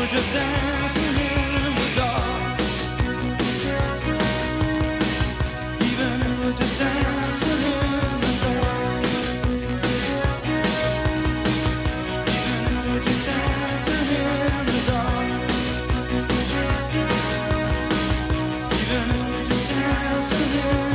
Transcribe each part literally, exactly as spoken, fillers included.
just dancing in the dark. Even if we're just dancing in the dark. Even if we're just dancing in the dark. Even if we're just dancing in the dark.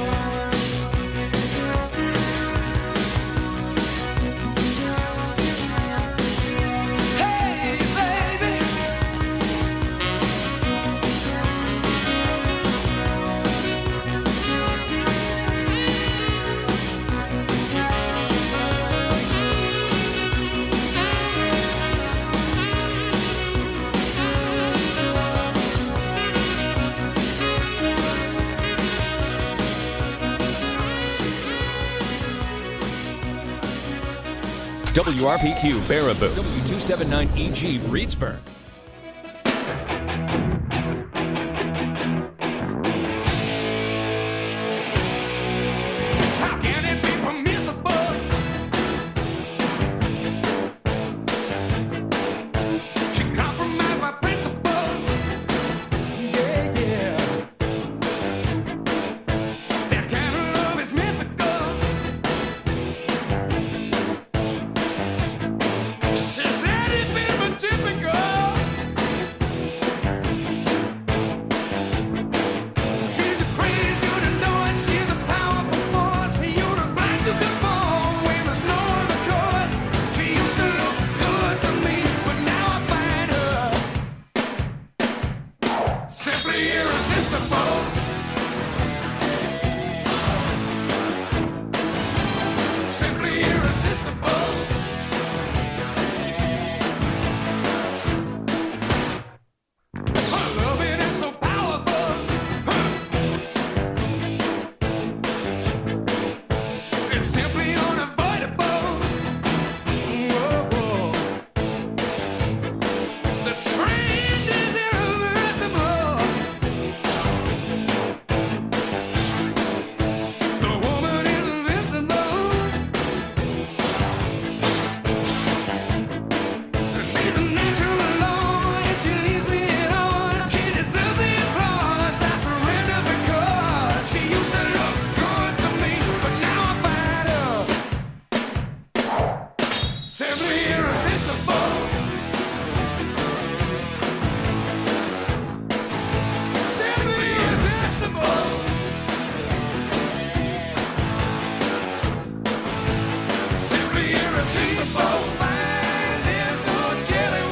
W R P Q Baraboo, W two seventy-nine E G Reedsburg. How can it be permissible? She compromised my principle. Yeah, yeah. That kind of love is mythical. She said it's been typical. She's a crazy universe. She's a powerful force. The universe to conform when there's no other course. She used to look good to me, but now I find her simply irresistible. Simply irresistible. Her loving is so powerful. It's simply unavoidable. Whoa. The trend is irreversible. The woman is invincible. She's a natural law, and she leaves me alone. She deserves the applause. I surrender because she used to look good to me, but now I find her simply irresistible. Simply irresistible. Simply irresistible. So fine, there's no telling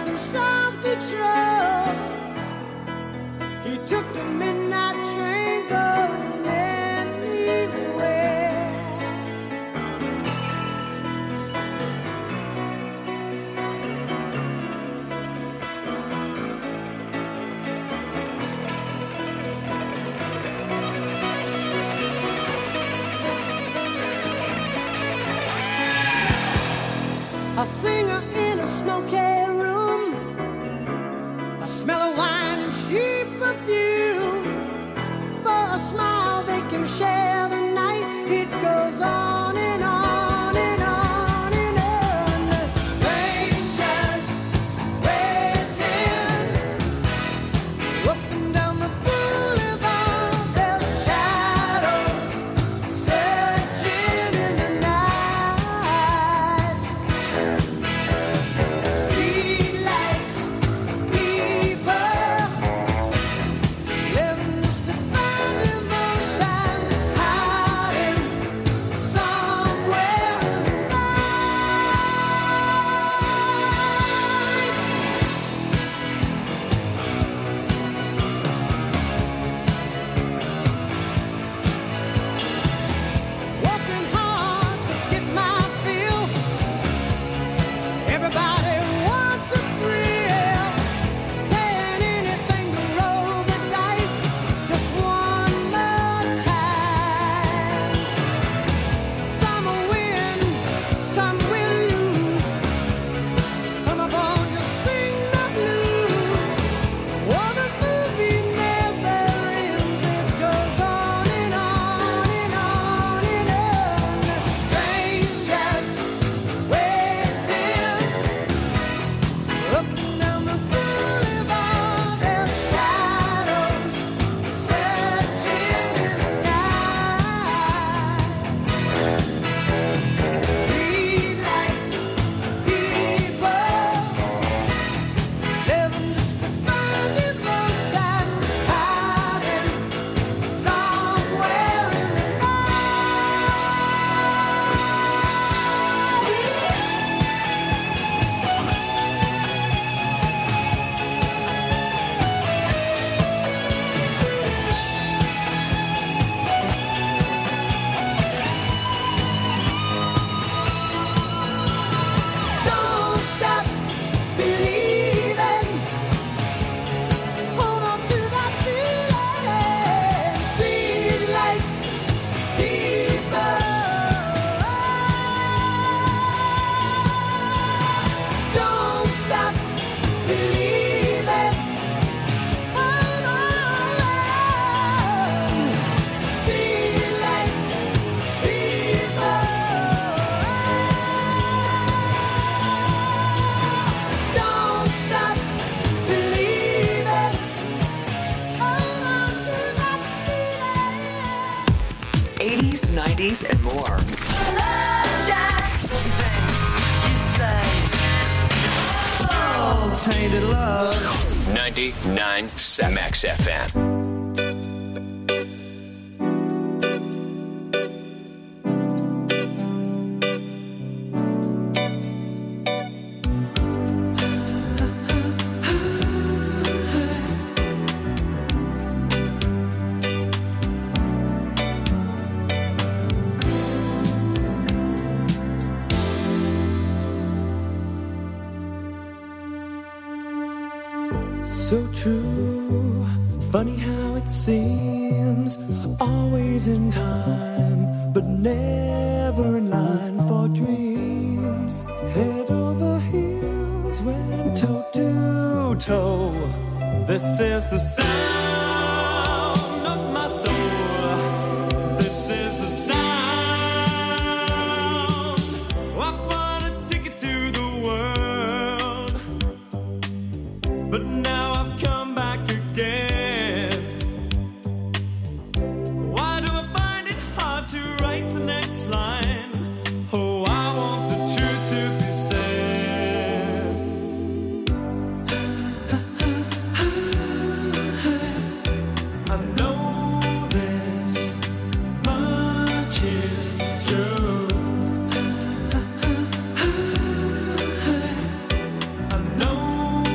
was in South Detroit. He took the midnight train going anywhere. A singer in a smoky room, the smell of wine and cheap perfume. For a smile they can share the night. It goes on and on and on and on. Strangers waiting up and down the boulevard, their shadows searching in the night. Streetlights, people living just to find emotion, hiding somewhere in the night. Working hard to get my fill. Everybody wants a thrill, paying anything to roll the dice just one more time. Some will win, some will lose. Some of them just sing the blues. Oh, the movie never ends. It goes on and on and on and on. Strangers waiting up and down the boulevard, their shadows searching in the night. Streetlights, people living just to find emotion, hiding somewhere in the Don't stop believing. Hold on to that feeling. Streetlight people. Don't stop believing. Hold on. Streetlight people. Don't stop believing. Hold on to that feeling. eighties, nineties, and more. Tainted love. ninety-nine point seven Max F M. So true, funny how it seems, always in time, but never in line for dreams. Head over heels, went toe to toe. This is the sound of my soul. This is the sound. I wanna take it to the world, but now I've come back again. Why do I find it hard to write the next line? Oh, I want the truth to be said. I know this much is true. I know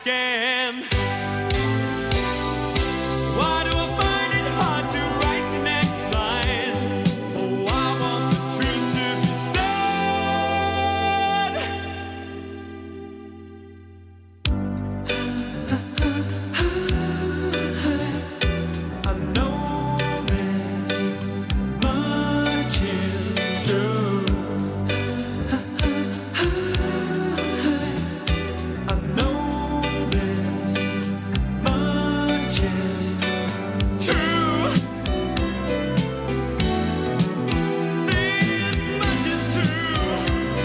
again. Why do I find it hard to write the next line? Oh, I want the truth to be said. I know this much is true. I know this much is true. This much is true.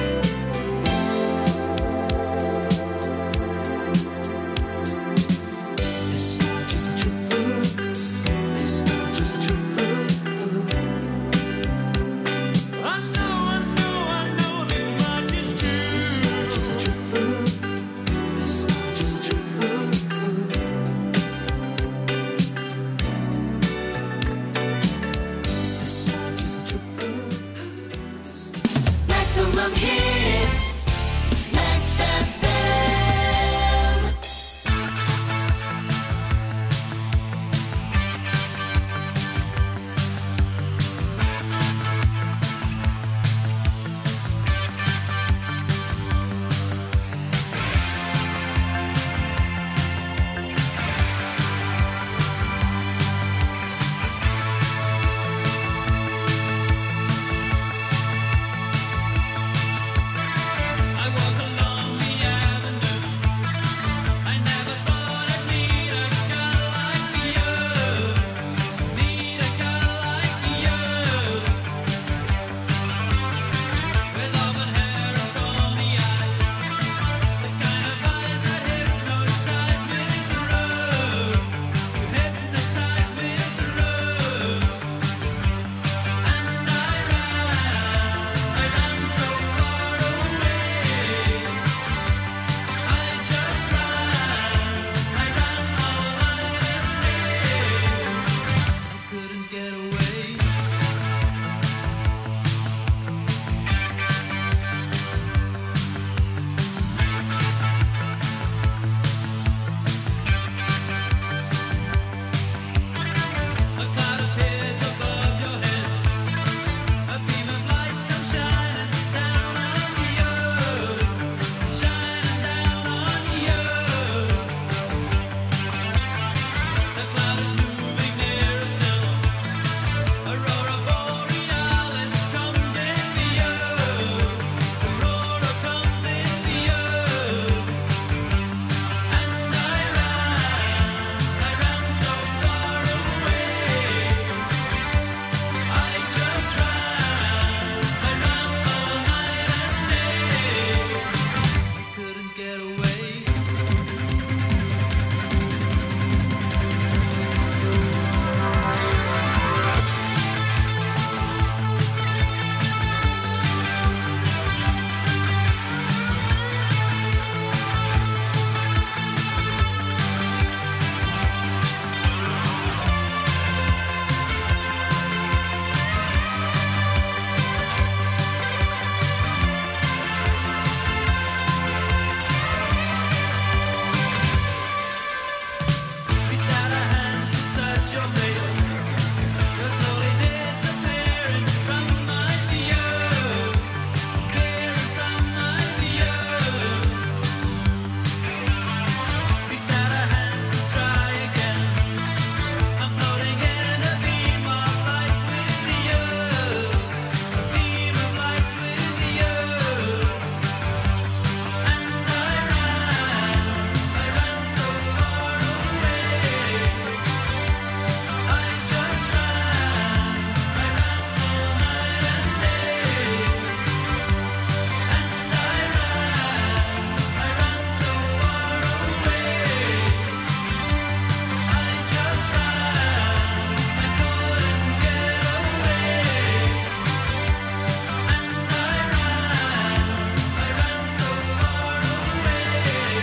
This much is true. This much is true. I know, I know, I know this much is true. This much is true. This much is true. This much is true. Maximum hits, Max F M. I walk along the avenue. I never thought I'd meet a girl like you. Meet a girl like you. With auburn hair and tawny eyes, the kind of eyes that hypnotize me through. You hypnotize me through. And I ran, I ran so far away. I just ran, I ran all night and day. I couldn't get away. A cloud appears above your head. A beam of light comes shining down on you, shining down on you. The cloud is moving nearer still. Aurora borealis comes into you. Aurora comes into you. And I ran, I ran so far away. I just ran, I ran all night and day. I couldn't get away. Reach out a hand to touch your face. You're slowly disappearing from my view, disappearing from my view. Reach out a hand to try again. I'm floating in a beam of light with you, a beam of light with you. And I ran, I ran so far away. I just ran, I ran all night and day. And I ran, I ran so far away. I just ran, I couldn't get away. And I ran, I ran so far away.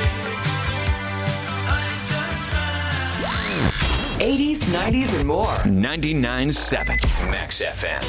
I just ran. eighties, nineties, and more. ninety-nine point seven Max. Max F M.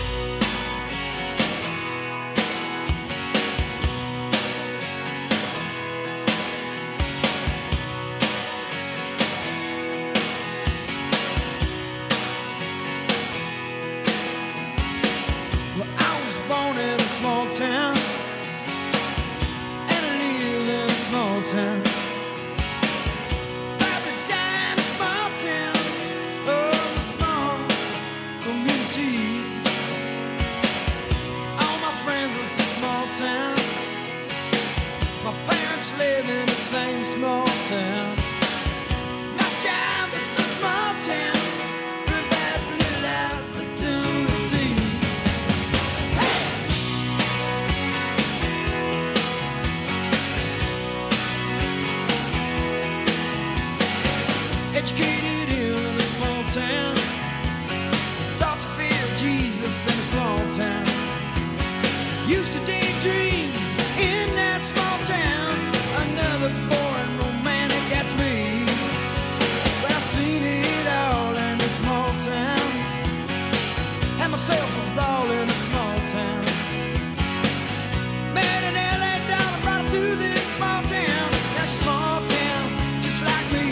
Had myself a ball in a small town. Met an L A dollar, brought her to this small town. That small town, just like me.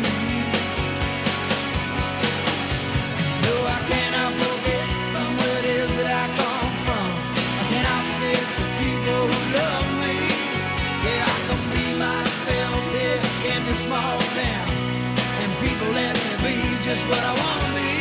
No, I cannot forget from where it is that I come from. I cannot forget the people who love me. Yeah, I can be myself here in this small town, and people let me be just what I want to be.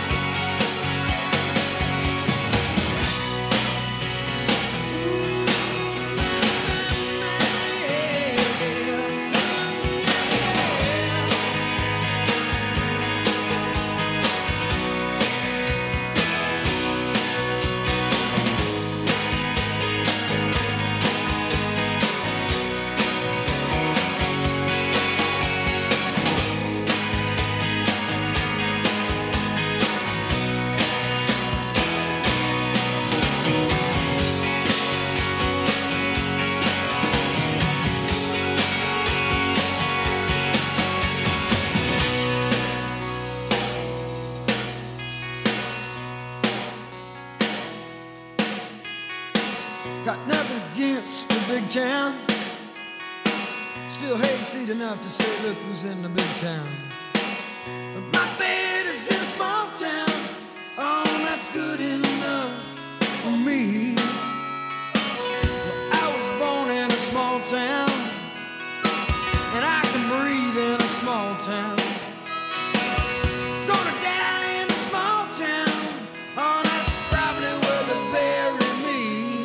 Got nothing against the big town. Still hate seat enough to say, look who's in the big town. But my bed is in a small town. Oh, that's good enough for me. Well, I was born in a small town, and I can breathe in a small town. Gonna die in a small town. Oh, that's probably where they bury me.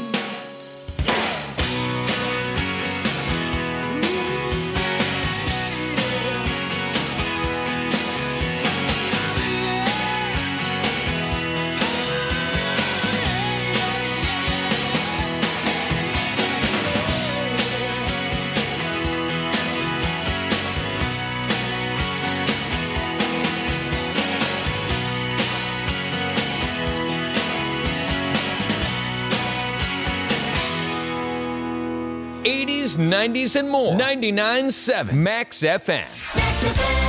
eighties, nineties, and more. ninety-nine point seven Max F M. Max F M.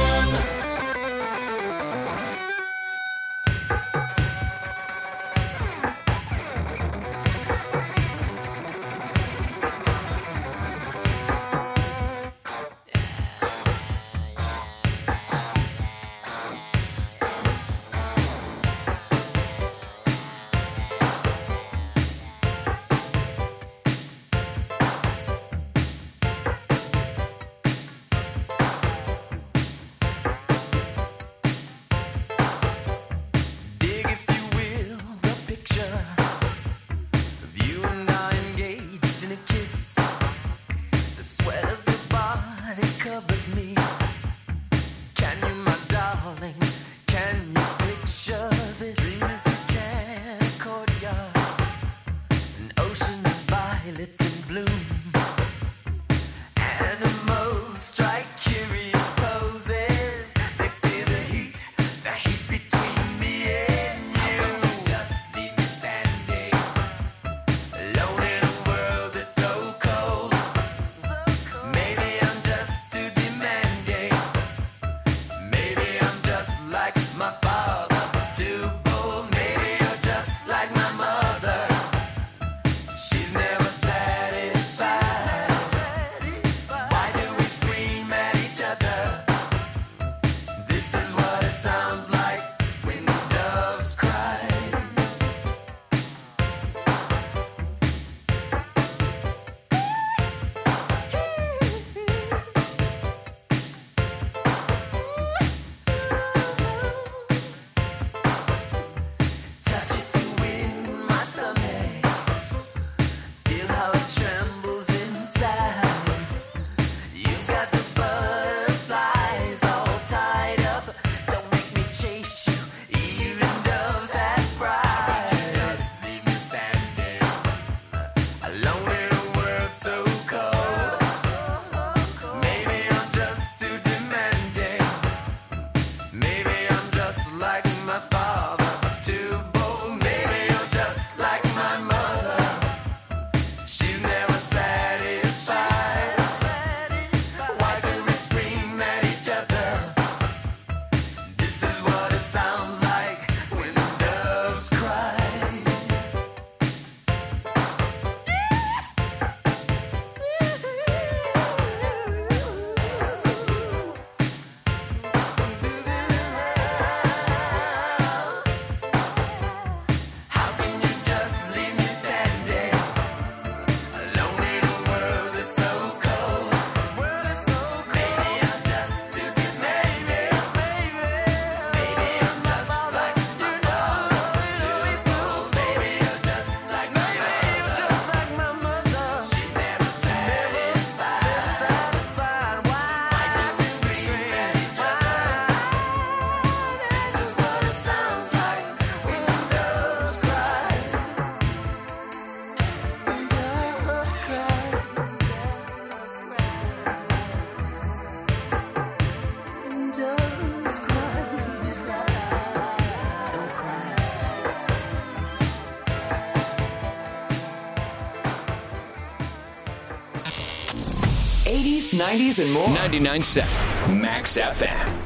eighties, nineties, and more. ninety-nine point seven Max F M.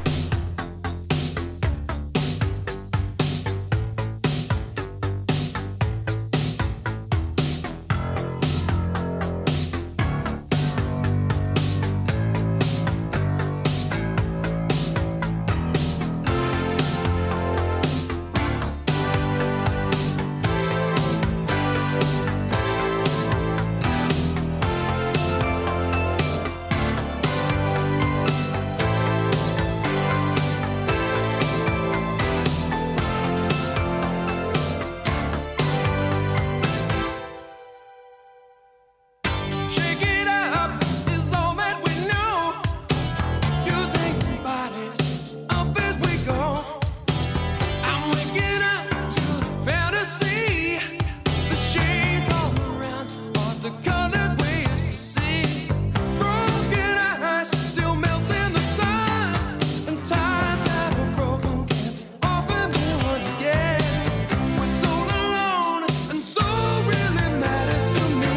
Shake it up is all that we know. Using bodies up as we go. I'm waking up to fantasy. The shades all around are the colors we used to see. Broken eyes still melts in the sun, and ties that are broken can't offer me one again. We're so alone, and so really matters to me.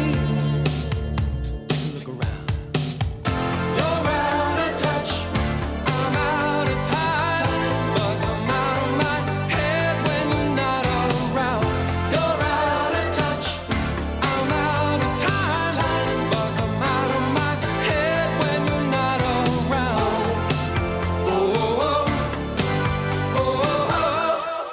Look around. You're out of touch. I'm out of time. But I'm out of my head when you're not around. You're out of touch. I'm out of time. But I'm out of my head when you're not around. Oh, oh, oh, oh, oh.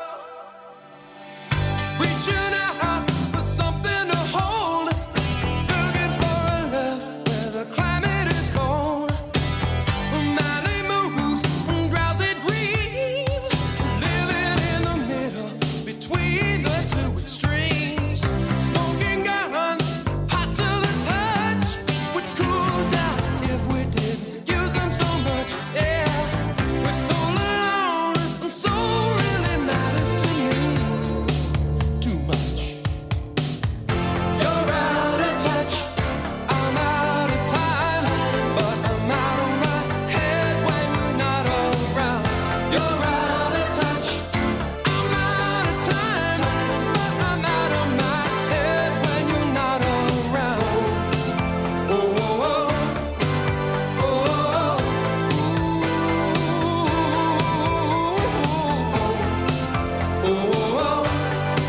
Reaching out for something to hold. Looking for a love where the climate is cold. Nightly moves and drowsy dreams. Living in the middle between the two extremes. Smoking guns, hot to the touch. Would cool down if we didn't use them so much. Yeah, we're so alone, and so really matters to me. Too much. You're out of touch. I'm out of time. But I'm out of my head when you're not around. You're out of touch. I'm out of time. But I'm out of my head when you're not around. Oh, oh, oh, oh, oh, oh,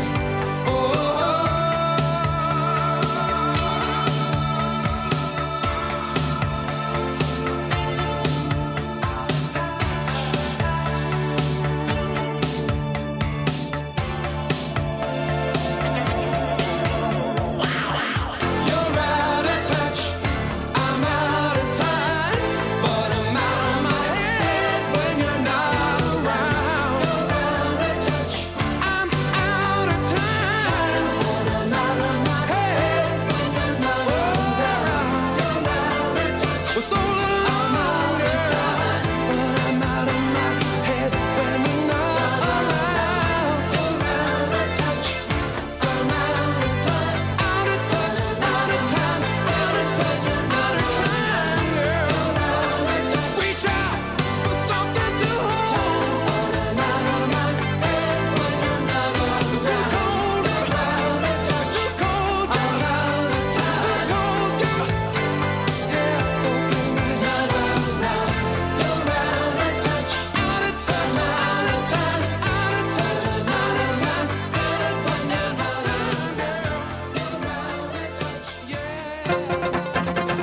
You're out of touch. I'm out of time, but I'm out of my head when you're not around. You're out of touch. I'm out of time, but I'm out of my head when you're not around. You're out of touch. We're so alone. I'm out of time, but I'm out of my head when you're not around. You're out of touch. I'm out of time, out of touch, out of time, out of touch, out of time, girl. Reach out for something to hold. I'm out of my head when you're not around. Too cold, out of touch, too cold, I'm out of time, too cold, girl. Yeah, broken eyes not around. You're out of touch, out of touch, out of time, out of touch, out of time, out of time, out of time, girl. You're out of touch, yeah.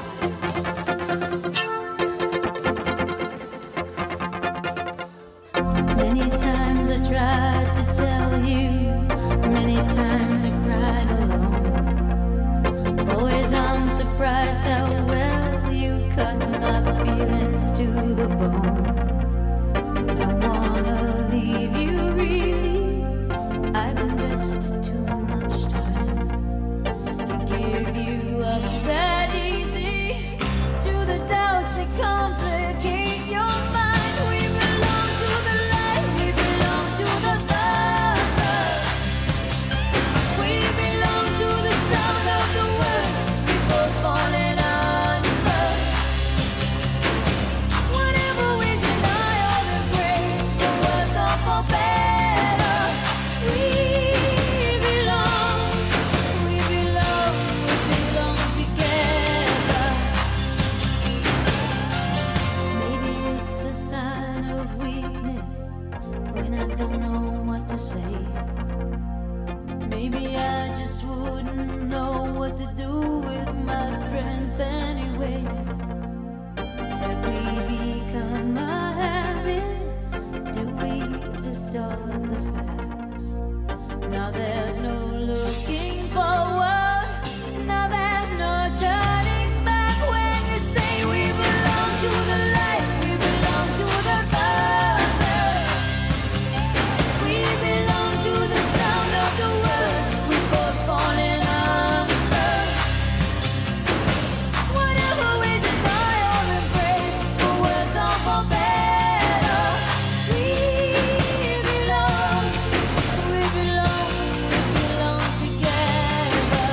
Many times I tried to tell you, many times I cried alone. Always I'm surprised how well you cut my feelings to the bone. Don't wanna leave you really, I've invested too much time to give you up that easy. To the doubts that complicate your mind, we belong to the light, we belong to the love. We belong to the sound of the words before falling under. Whatever we deny. what to do with my strength anyway. Have we become a habit? Do we distort the facts? Now there's no looking forward. Now there's no turning back when you say we belong to the light, we belong to the Father. We belong to the sound of the words we both fallen under. Whatever we deny or embrace, for worse or for better, we belong, we belong, we belong together.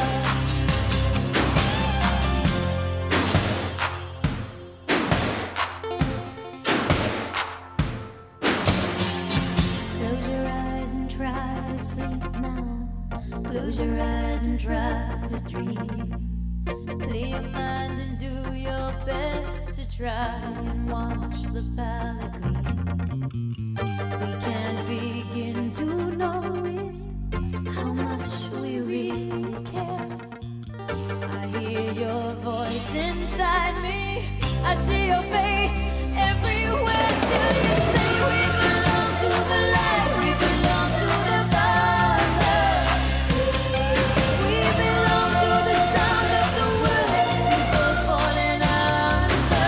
Close your eyes and try to sleep now. Close your eyes and try to dream. Clear your mind and do your best to try and watch the palette gleam. We can't begin to know it, how much we really care. I hear your voice inside me, I see your face everywhere. Still you say we belong to the light, we belong to the Father. We belong to the sound of the words we both fallen under.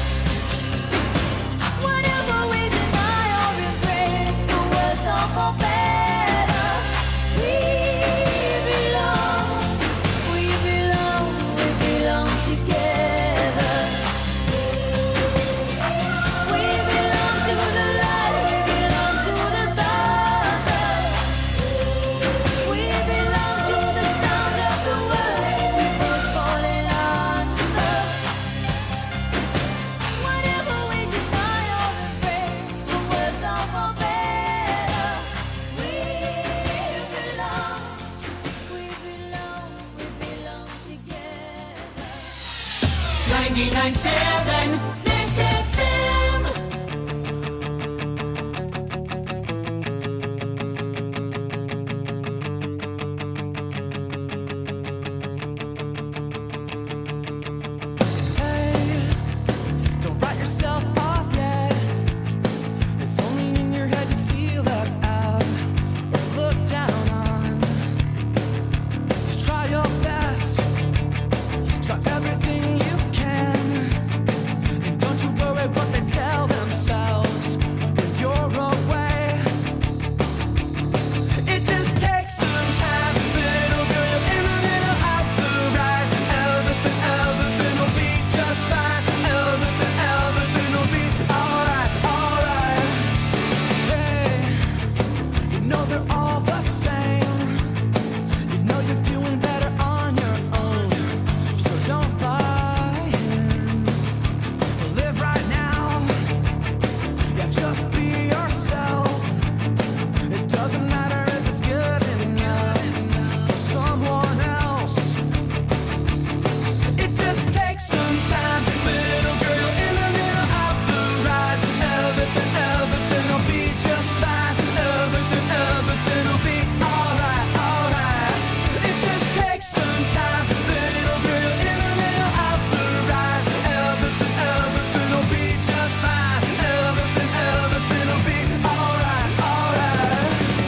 Whatever we deny or embrace, for worse or for better, we belong, we belong, we belong together. We belong to the light, we belong to the Father. We belong to the sound of the words we both fallen under. Whatever we deny or embrace, for worse or for better, we belong, we belong, we belong together. ninety-nine point seven Mix F M. Hey, don't write yourself off yet. It's only in your head you feel left out or looked down on. Just try your best. Try everything you can. And don't you worry what they tell themselves when you're away. It just takes some time, little girl. You're in a little out the right. Everything, everything will be just fine. Everything, everything will be alright, alright. Hey, you know they're all the same. You know you're doing better on your own. So don't buy in. Live right now. Yeah, just be yourself. It doesn't matter if it's good enough for someone else. It just takes some time, little girl. In a little out the right. Everything, everything will be just fine. Everything, everything will be alright, alright. It just takes some time, little girl. In a little out the right. Everything, everything will be just fine. Everything, everything will be alright, alright.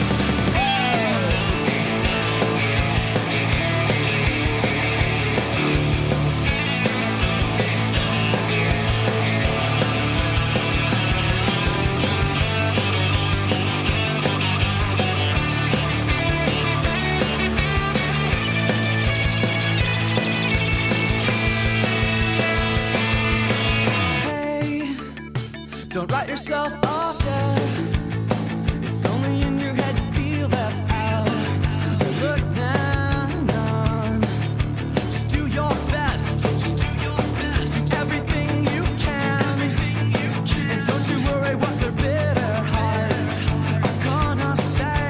Hey, don't write yourself off yet. It's only in your head you feel left out or looked down on. Just do your best. Do everything you can. And don't you worry what their bitter hearts are gonna say.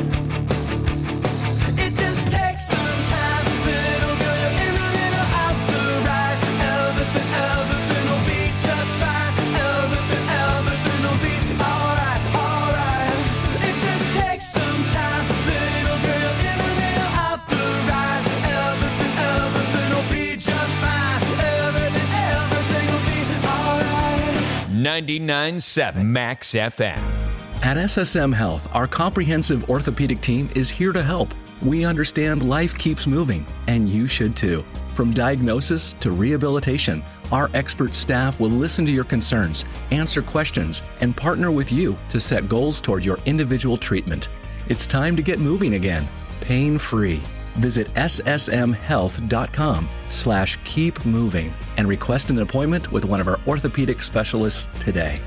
It just takes some time, little girl. You're in a little out the right. Everything, everything will be just fine. Everything, everything will be ninety-nine point seven Max F M. At S S M Health, our comprehensive orthopedic team is here to help. We understand life keeps moving, and you should too. From diagnosis to rehabilitation, our expert staff will listen to your concerns, answer questions, and partner with you to set goals toward your individual treatment. It's time to get moving again, pain-free. Visit ssmhealth.com slash keep moving and request an appointment with one of our orthopedic specialists today.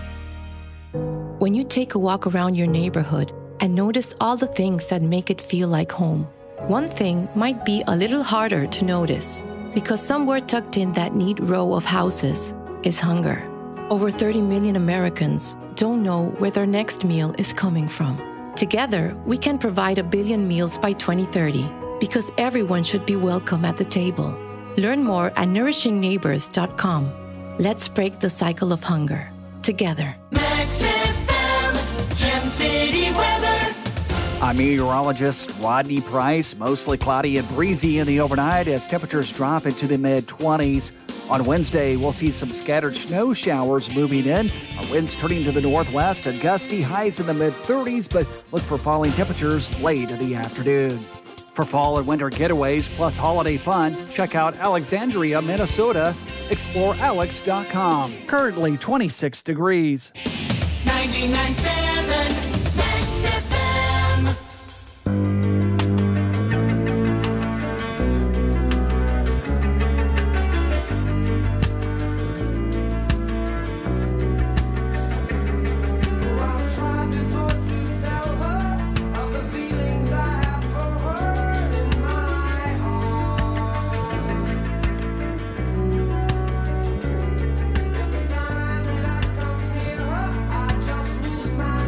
When you take a walk around your neighborhood and notice all the things that make it feel like home, one thing might be a little harder to notice because somewhere tucked in that neat row of houses is hunger. Over thirty million Americans don't know where their next meal is coming from. Together, we can provide a billion meals by twenty thirty because everyone should be welcome at the table. Learn more at nourishing neighbors dot com. Let's break the cycle of hunger together. Max F M, Gem City weather. I'm meteorologist Rodney Price. Mostly cloudy and breezy in the overnight as temperatures drop into the mid twenties. On Wednesday, we'll see some scattered snow showers moving in. Our winds turning to the northwest and gusty highs in the mid thirties, but look for falling temperatures late in the afternoon. For fall and winter getaways plus holiday fun, check out Alexandria, Minnesota. explore alex dot com. Currently twenty-six degrees. ninety-nine point seven Max F M. Every time that I come near her, I just lose my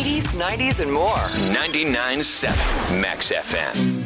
eighties, nineties, and more. ninety-nine point seven Max F M.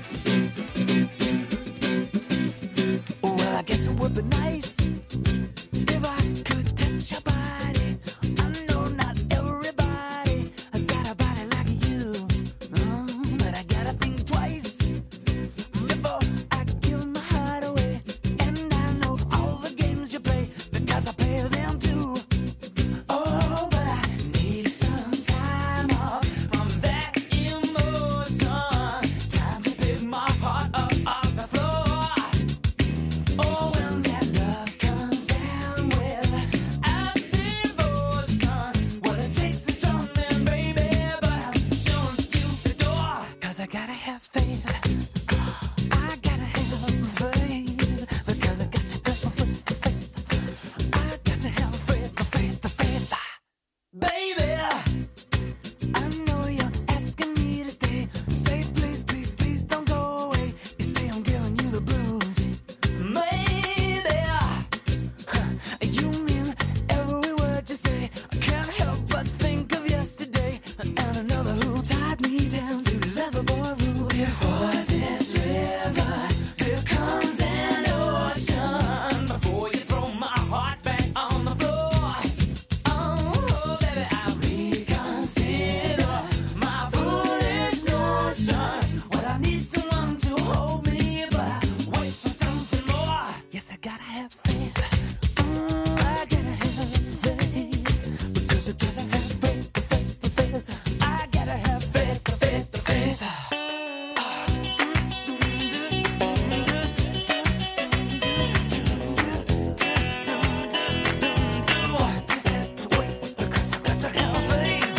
Well, I guess it would be nice if I could touch your body. I know not everybody has got a body like you, mm, but I gotta think twice before I give my heart away. And I know all the games you play because I play them too. Oh, but I need some time off from that emotion. Time to pick my heart up off the floor. Oh, when that love comes down without devotion, well, it takes a strong man, baby, but I'm showing you the door. 'Cause I gotta have faith. I gotta have faith. Because I got to go for faith, for faith. I got to have faith, for faith, for faith. Baby, I know you're asking me to stay. Say please, please, please don't go away. You say I'm giving you the blues. Maybe you mean every word you say. I can't help but think of yesterday and another who tied me down to lovable rules. Before this river, there comes an ocean. Before you throw my heart back on the floor. Oh, baby, I reconsider my foolish notion. Well, I need someone to hold me, but I wait for something more. Yes, I gotta have faith. Mm, I gotta have faith. Because you gotta have faith, faith, faith. I gotta have faith, faith, faith. Just have to wait because I got to have faith.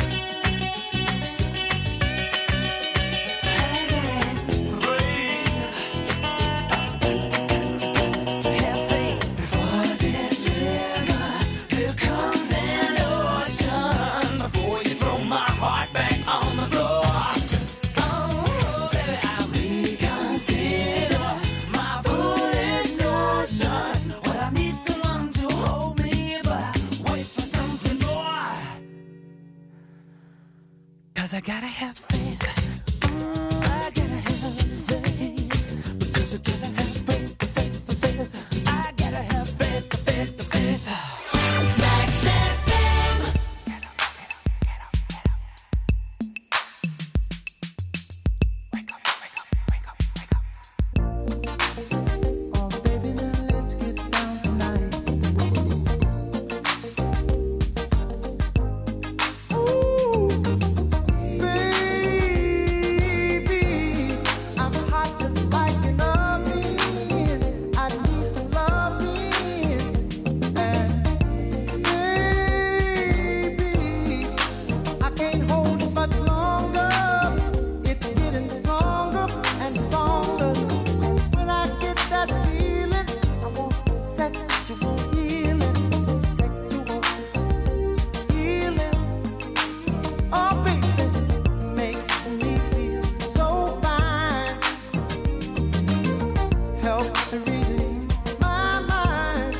To have faith. Before this river, there comes an ocean. Before you throw my heart back on the floor. Just, oh, baby, I reconsider my foolish notion. Well, I need someone to hold me, but I wait for something more. 'Cause I gotta have faith. Mm, I gotta have faith. Because I gotta have faith, faith, faith. I gotta have faith, faith, faith. Max F M. Wake up, wake up, wake up, wake up. Oh, baby, now let's get down tonight. Ooh, baby, I'm hot just like an oven. I need some loving. And baby, I can't hold it much longer. It's getting stronger and stronger. When I get that feeling, I want sexual healing, sexual healing. Oh, baby, makes me feel so fine. Helps to relieve my mind.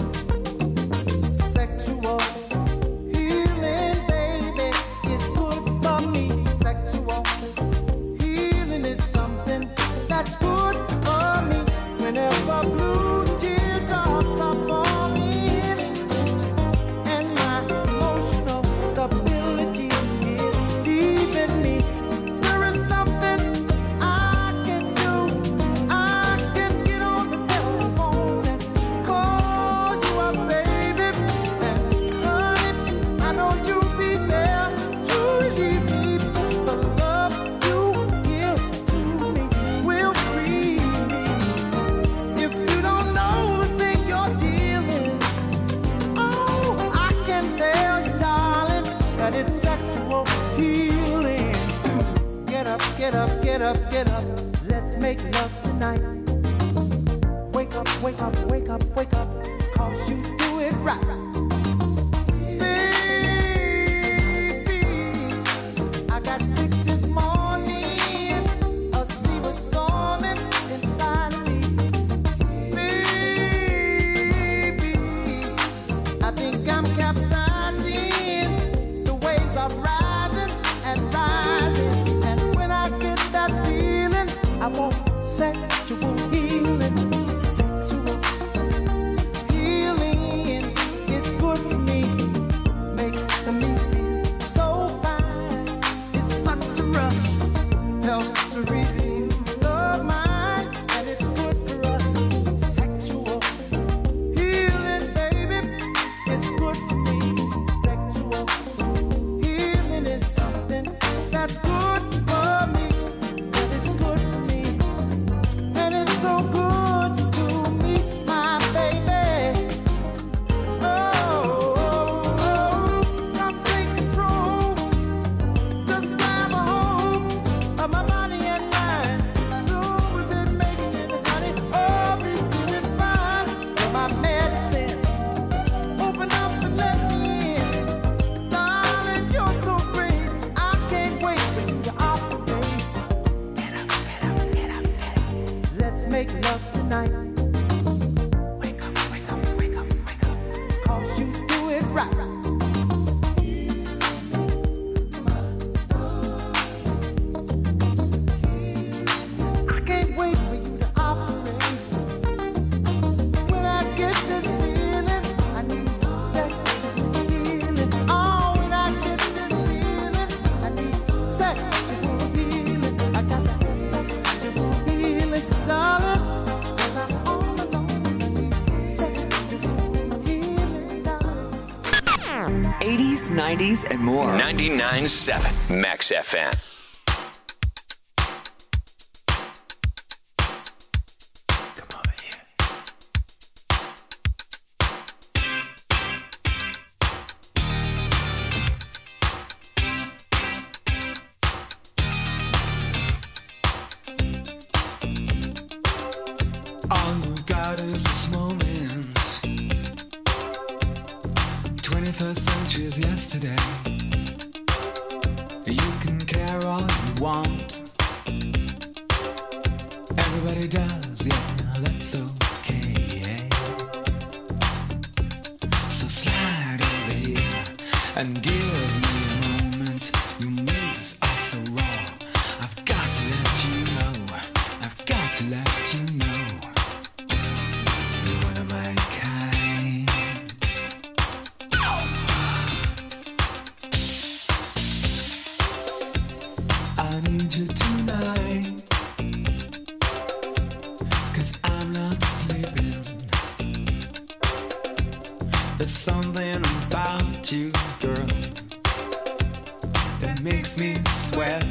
Sexual healing, baby, is good for me. Sexual healing is something that's good for me. Whenever blue teardrops are falling and my emotional stability is leaving me, there is something I can do. I can get on the telephone and call you up, baby. And honey, I know you'll be there to relieve me. The love you give to me will free me. If you don't know the thing you're dealing, oh, I can tell you, darling, that it's sexual healing. Get up, get up, get up, get up. Let's make love tonight. Wake up, wake up, wake up, wake up. 'Cause you do it right. Baby, I got sick this morning. A sea was storming inside of me. Baby, I think I'm capsizing. The waves are rising eighties, nineties, and more. ninety-nine point seven Max F M. All you've got is this moment. twenty-first century is yesterday. You can care all you want. Everybody does, yeah, that's okay. So slide over here and give me a moment. Your moves are so raw. I've got to let you know. I've got to let you know. You're one of my kind. I need you tonight, 'cause I'm not sleeping. There's something about you, girl, that makes me sweat.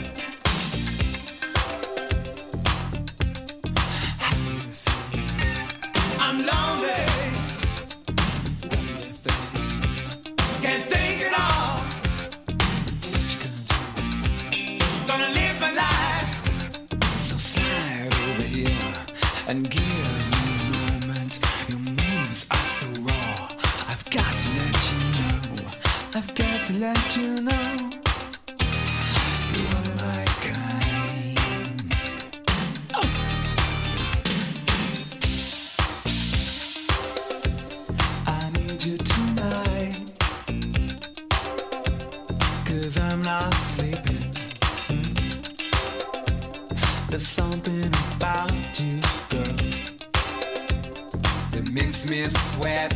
How do you feel? I'm lonely. What do you think? Can't think at all. What you gonna do? Gonna live my life. So slide over here and give me a moment. Your moves are so raw. I've got to let you know. I've got to let you know. You are my kind. Oh. I need you tonight, 'cause I'm not sleeping. There's something about you, girl, that makes me sweat.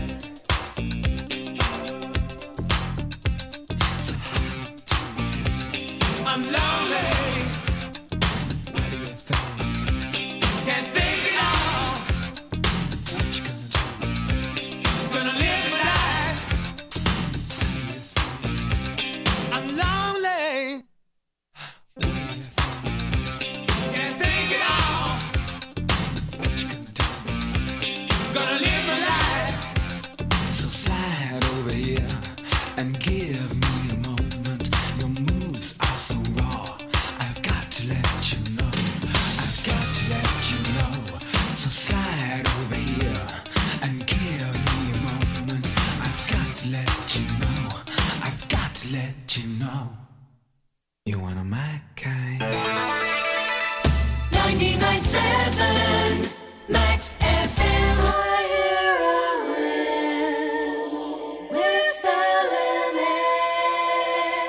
So how do you feel? I'm lonely. What do you think? Can't think at all. What you gonna do? Gonna live my life. How do you feel? I'm lonely. What do you think? Can't think at all. What you gonna do? Gonna live my life. So slide over here and give me a moment. Your moves are so raw. I've got to let you know. I've got to let you know. So slide over here and give me a moment. I've got to let you know. I've got to let you know. You're one of my kind. ninety-nine point seven Max F M. I hear a wind whistling air,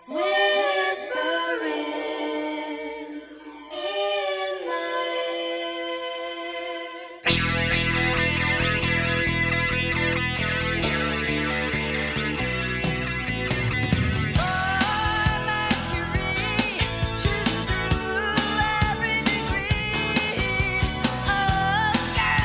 whispering in my ear.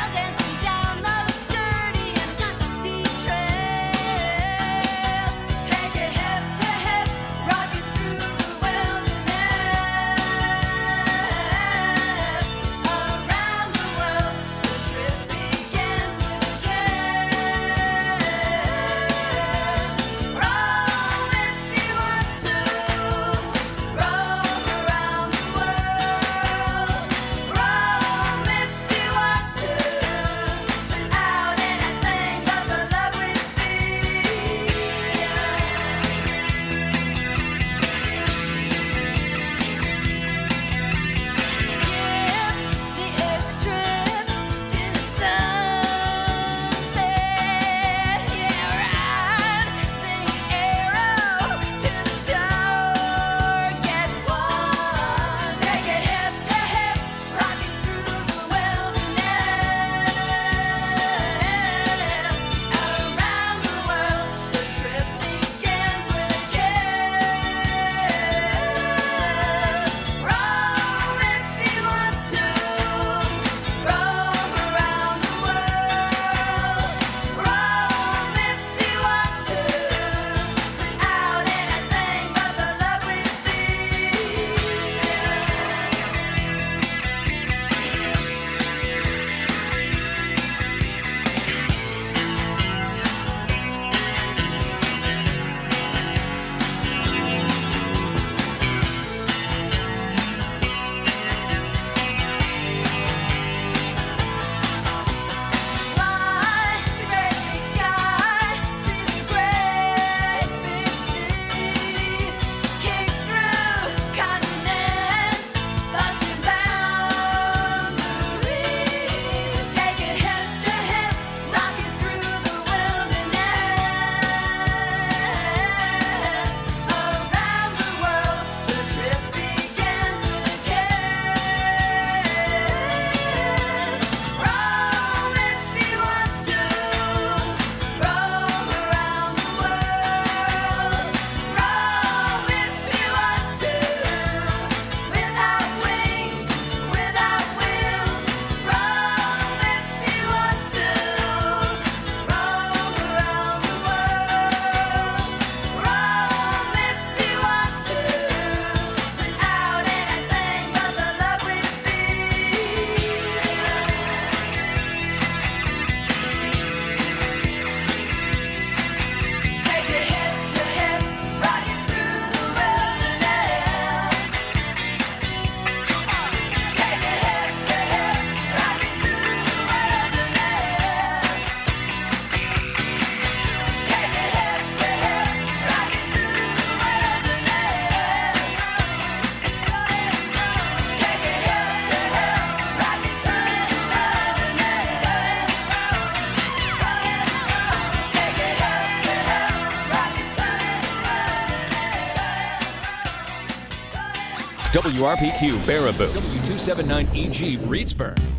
W R P Q Baraboo, W two seventy-nine E G Reedsburg.